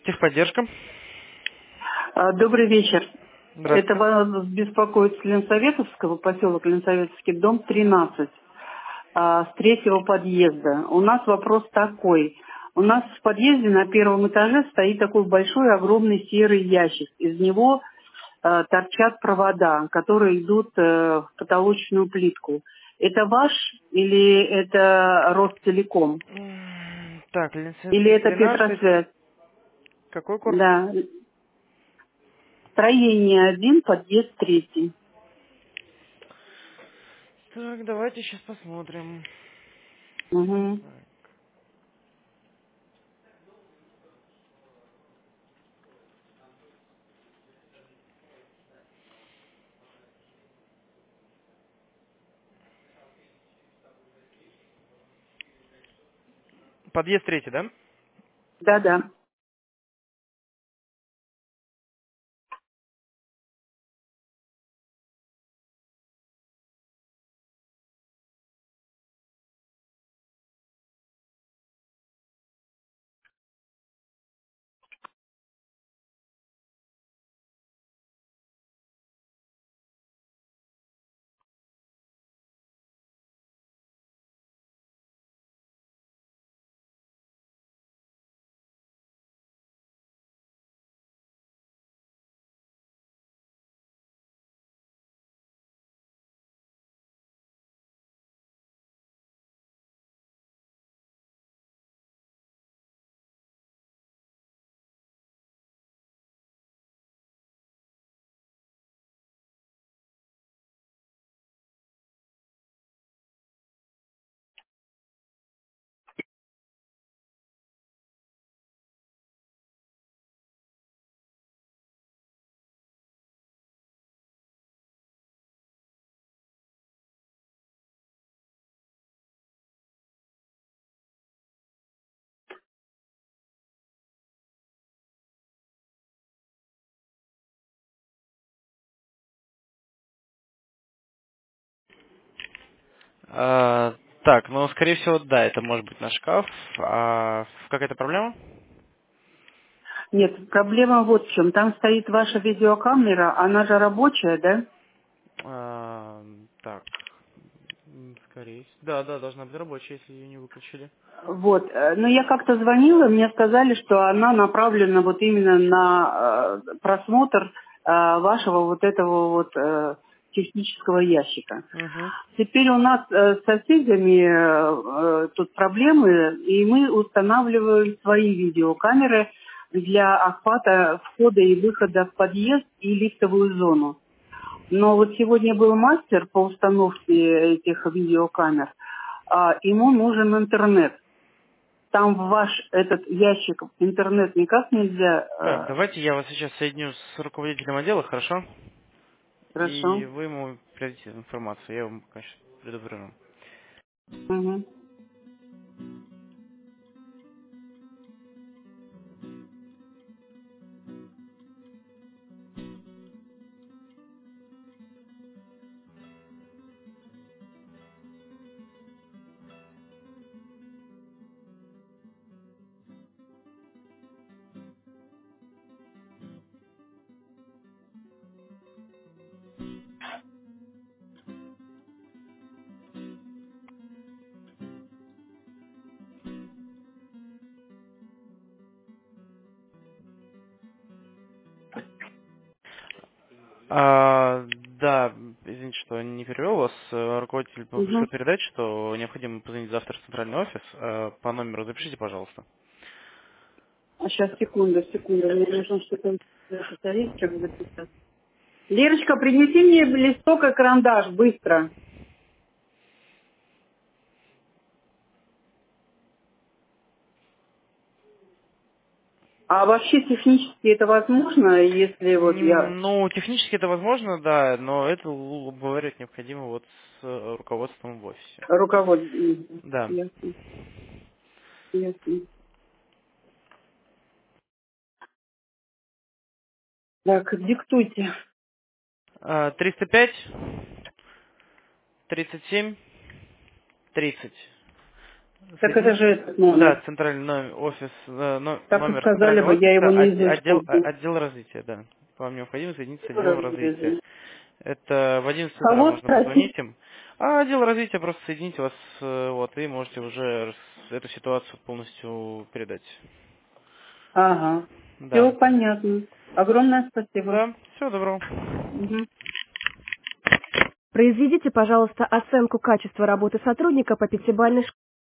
Техподдержка. Добрый вечер. Это Здравствуйте. вас беспокоит с Ленсоветовского, поселок Ленсоветовский, дом 13, с третьего подъезда. У нас вопрос такой. У нас в подъезде на первом этаже стоит такой большой огромный серый ящик. Из него торчат провода, которые идут в потолочную плитку. Это ваш или это Ростелеком? Так, Или Ленсоветовский это 13. Петросвязь? Какой корпус? Да. Строение 1, подъезд 3. Так, давайте сейчас посмотрим. Угу. Так. Подъезд третий, да? Да-да. Так, ну, скорее всего, да, это может быть наш шкаф. Какая-то проблема? Нет, проблема вот в чем. Там стоит ваша видеокамера, она же рабочая, да? Так, скорее всего. Да, да, должна быть рабочая, если ее не выключили. Вот. Но я как-то звонила, мне сказали, что она направлена вот именно на просмотр вашего вот этого вот технического ящика. Угу. Теперь у нас с соседями тут проблемы, и мы устанавливаем свои видеокамеры для охвата входа и выхода в подъезд и лифтовую зону. Но вот сегодня был мастер по установке этих видеокамер, ему нужен интернет. Там в ваш этот ящик интернет никак нельзя. Так, давайте я вас сейчас соединю с руководителем отдела, хорошо? И Хорошо. вы ему передадите информацию, я вам, конечно, предупрежу. Мгм. Да, извините, что не перевел вас. Руководитель попросил Мгм. передать, что необходимо позвонить завтра в центральный офис. По номеру запишите, пожалуйста. А сейчас, секунду. Мне нужно что-то повторить, чтобы записать. Лерочка, принеси мне листок и карандаш, быстро. А вообще технически это возможно, если вот я Ну, технически это возможно, да, но это обговорить необходимо вот с руководством в офисе. руководитель. Да. Ясно, ясно. Так, диктуйте. 305, 37, 30. Так это же этот номер. Да, центральный офис, Так и номер сказали центрального бы, я офиса, его наизусть помню. отдел развития, да. Вам необходимо соединиться с отделом развития. Развитие. Это в 11 утра Кого можно позвонить спросить? им. А отдел развития просто соедините вас, вот, и можете уже эту ситуацию полностью передать. Ага. Все Да. понятно. Огромное спасибо. Да, всего доброго. Мгм. Произведите, пожалуйста, оценку качества работы сотрудника по пятибалльной шкале.